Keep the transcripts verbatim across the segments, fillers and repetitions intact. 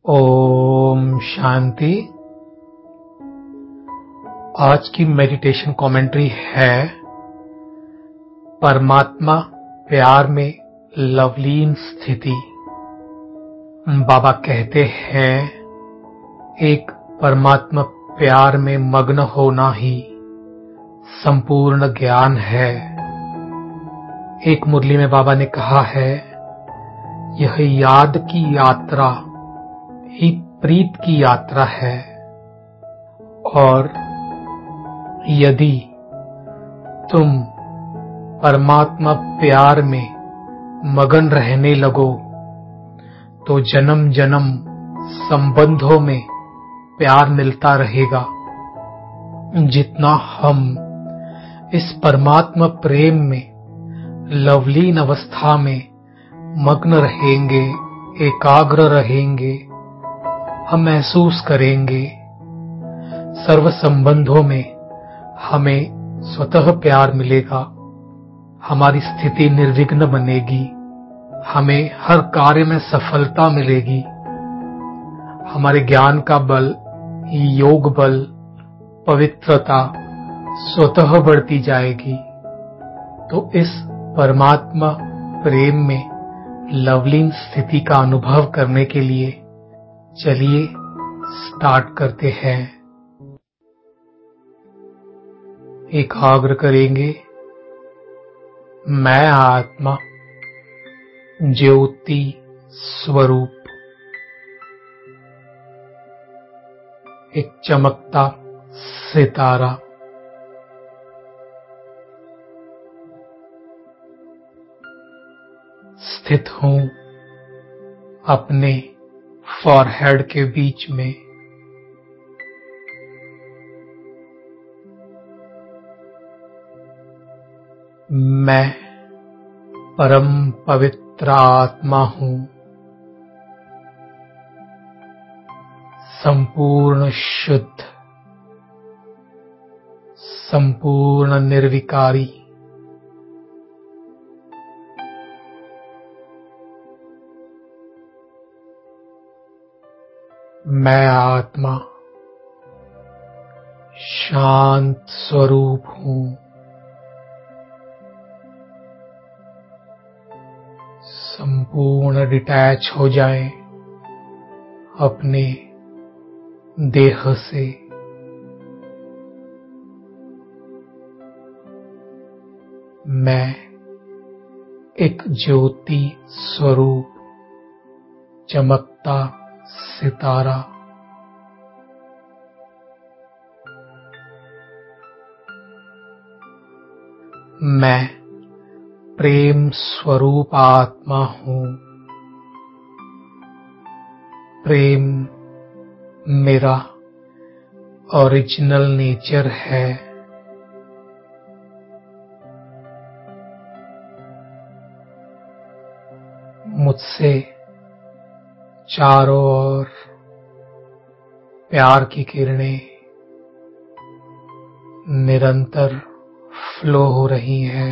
ओम शांति। आज की meditation commentary है परमात्मा प्यार में लवलीन स्थिति। बाबा कहते हैं एक परमात्मा प्यार में मग्न होना ही संपूर्ण ज्ञान है। एक मुरली में बाबा ने कहा है, यह याद की यात्रा ही प्रीत की यात्रा है, और यदि तुम परमात्मा प्यार में मगन रहने लगो तो जन्म जन्म संबंधों में प्यार मिलता रहेगा। जितना हम इस परमात्मा प्रेम में लवलीन अवस्था में मग्न रहेंगे, एकाग्र रहेंगे, हम महसूस करेंगे सर्व संबंधों में हमें स्वतः प्यार मिलेगा। हमारी स्थिति निर्विघ्न बनेगी, हमें हर कार्य में सफलता मिलेगी। हमारे ज्ञान का बल, योग बल, पवित्रता स्वतः बढ़ती जाएगी। तो इस परमात्मा प्रेम में लवलीन स्थिति का अनुभव करने के लिए चलिए स्टार्ट करते हैं। एकाग्र करेंगे। मैं आत्मा ज्योति स्वरूप, एक चमकता सितारा, स्थित हूं अपने फॉरहेड के बीच में। मैं परम पवित्र आत्मा हूं, संपूर्ण शुद्ध, संपूर्ण निर्विकारी। मैं आत्मा शांत स्वरूप हूं, संपूर्ण डिटैच हो जाएं अपने देह से। मैं एक ज्योति स्वरूप चमकता सितारा, मैं प्रेम स्वरूप आत्मा हूं। प्रेम मेरा ओरिजिनल नेचर है। मुझसे चारों ओर प्यार की किरणें निरंतर फ्लो हो रही हैं।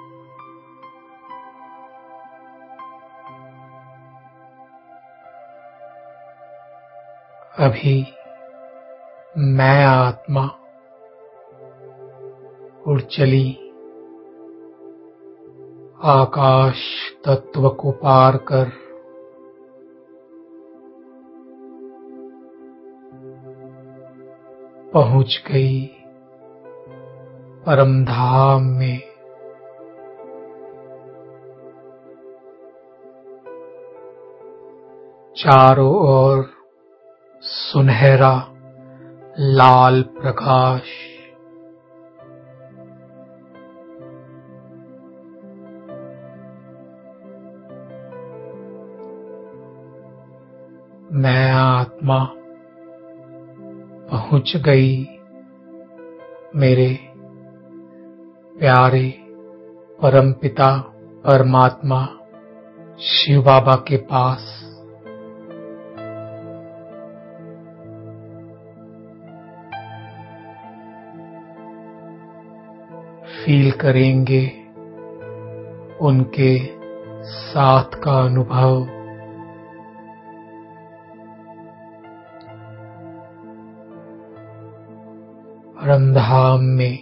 अभी मैं आत्मा उड़ चली आकाश तत्व को पार कर पहुंच गई परम धाम में। चारों ओर सुनहरा लाल प्रकाश, मैं आत्मा पहुंच गई मेरे प्यारे परमपिता परमात्मा शिव बाबा के पास। फील करेंगे उनके साथ का अनुभव। परमधाम में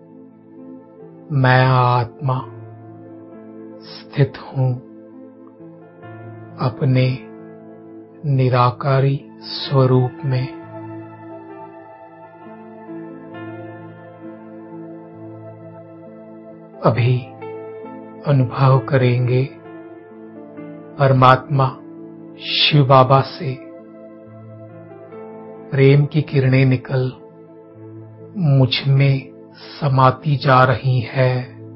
मैं आत्मा स्थित हूँ अपने निराकारी स्वरूप में। अभी अनुभव करेंगे परमात्मा शिव बाबा से प्रेम की किरणें निकल मुझ में समाती जा रही है।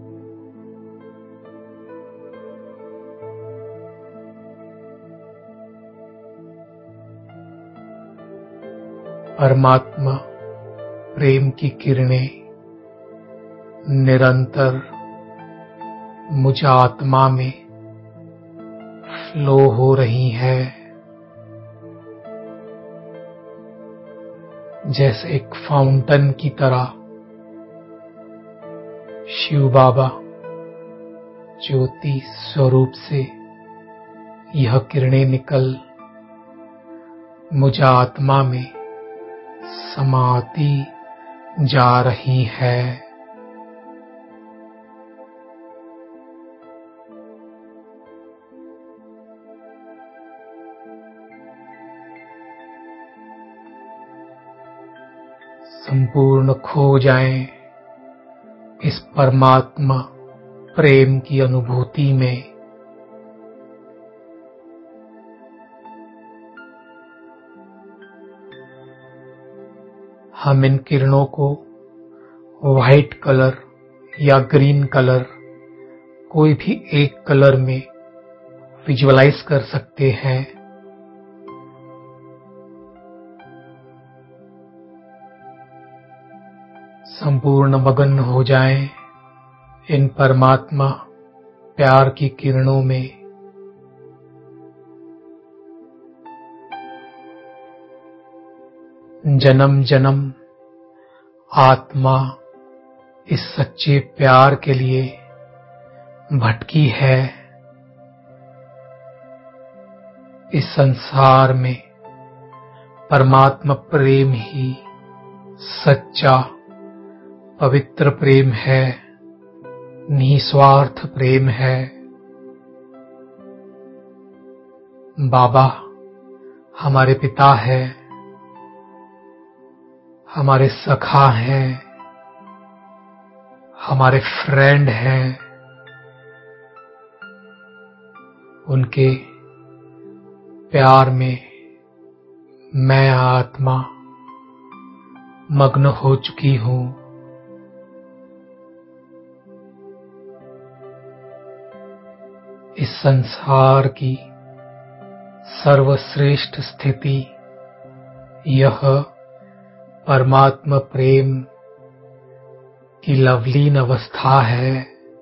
परमात्मा प्रेम की किरणें निरंतर मुझ आत्मा में फ्लो हो रही है, जैसे एक फाउंटेन की तरह। शिव बाबा ज्योति स्वरूप से यह किरणें निकल मुझ आत्मा में समाती जा रही है। संपूर्ण खो जाएं इस परमात्मा प्रेम की अनुभूति में। हम इन किरणों को व्हाइट कलर या ग्रीन कलर, कोई भी एक कलर में विजुअलाइज कर सकते हैं। संपूर्ण मगन हो जाएं इन परमात्मा प्यार की किरणों में। जन्म जन्म आत्मा इस सच्चे प्यार के लिए भटकी है। इस संसार में परमात्मा प्रेम ही सच्चा पवित्र प्रेम है, निस्वार्थ प्रेम है। बाबा हमारे पिता है, हमारे सखा हैं, हमारे फ्रेंड हैं। उनके प्यार में मैं आत्मा मग्न हो चुकी हूँ। इस संसार की सर्वश्रेष्ठ स्थिति यह परमात्मा प्रेम की लवलीन अवस्था है।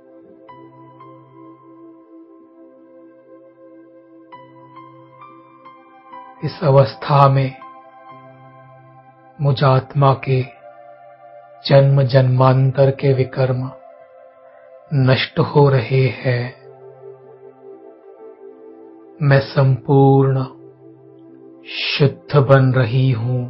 इस अवस्था में मुझ आत्मा के जन्म जन्मांतर के विकर्म नष्ट हो रहे हैं। मैं संपूर्ण शुद्ध बन रही हूँ।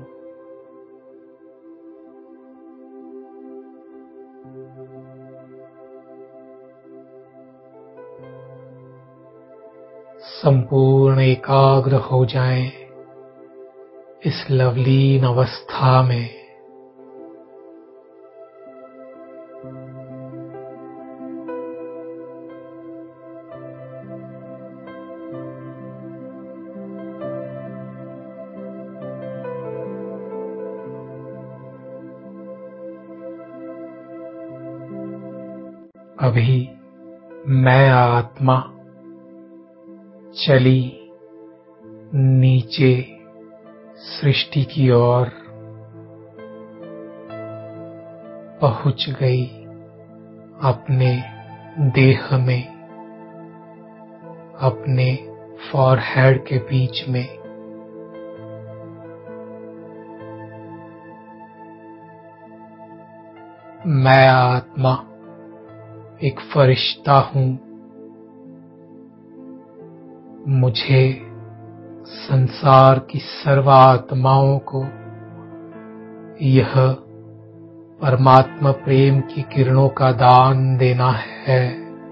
संपूर्ण एकाग्र हो जाएं इस लवलीन अवस्था में। अभी मैं आत्मा चली नीचे सृष्टि की ओर पहुंच गई। अपने देह में, अपने फॉरहेड के बीच में। मैं आत्मा एक फरिश्ता हूँ। मुझे संसार की सर्व आत्माओं को यह परमात्मा प्रेम की किरणों का दान देना है।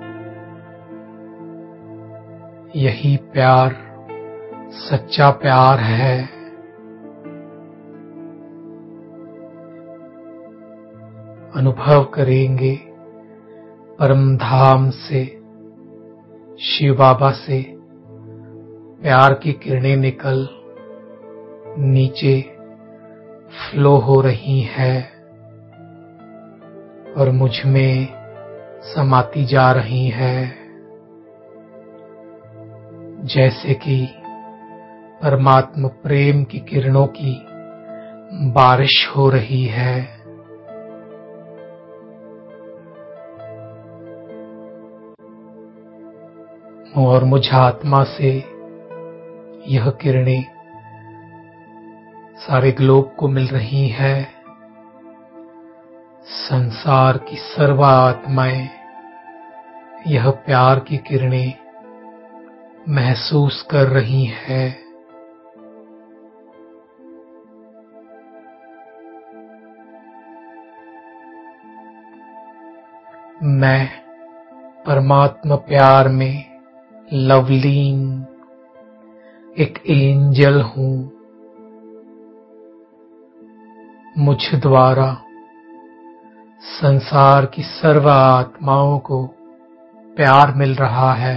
यही प्यार सच्चा प्यार है। अनुभव करेंगे परम धाम से, शिव बाबा से प्यार की किरणें निकल नीचे फ्लो हो रही है और मुझ में समाती जा रही है, जैसे कि परमात्मा प्रेम की किरणों की बारिश हो रही है। और मुझ आत्मा से यह किरणें सारे ग्लोब को मिल रही है। संसार की सर्व आत्माएं यह प्यार की किरणें महसूस कर रही है। मैं परमात्मा प्यार में लवलीन एक एंजल हूं। मुझ द्वारा संसार की सर्व आत्माओं को प्यार मिल रहा है।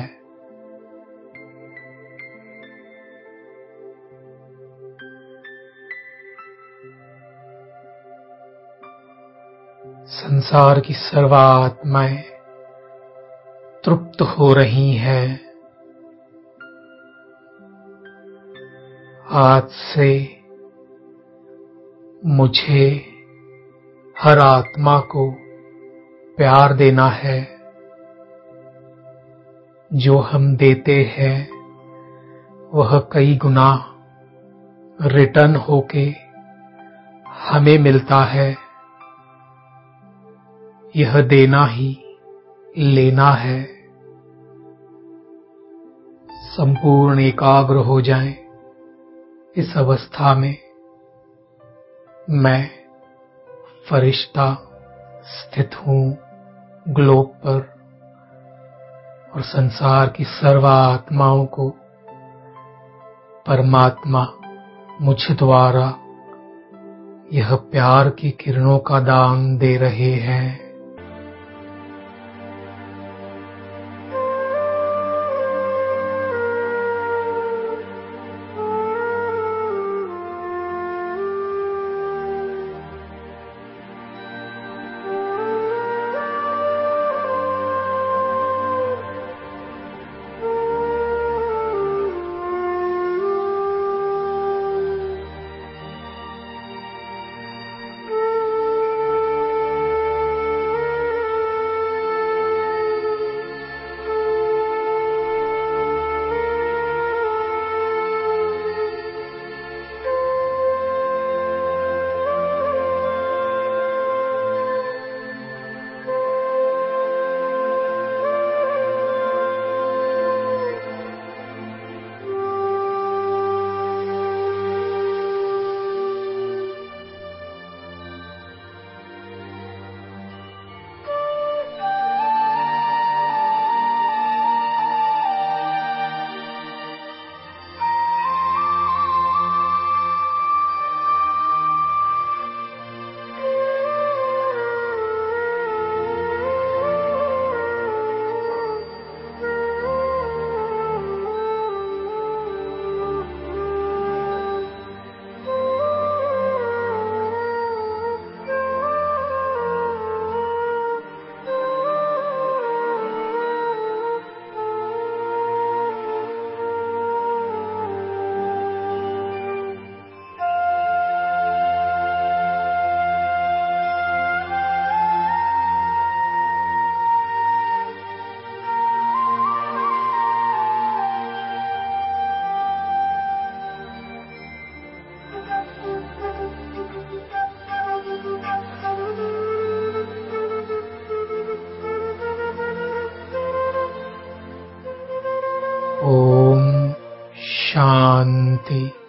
संसार की सर्व आत्माएं तृप्त हो रही हैं। आज से मुझे हर आत्मा को प्यार देना है। जो हम देते हैं वह कई गुना रिटर्न होके हमें मिलता है। यह देना ही लेना है। संपूर्ण एकाग्र हो जाएं। इस अवस्था में मैं फरिश्ता स्थित हूं ग्लोब पर और संसार की सर्व आत्माओं को परमात्मा मुझ द्वारा यह प्यार की किरणों का दान दे रहे हैं। ओम शांति।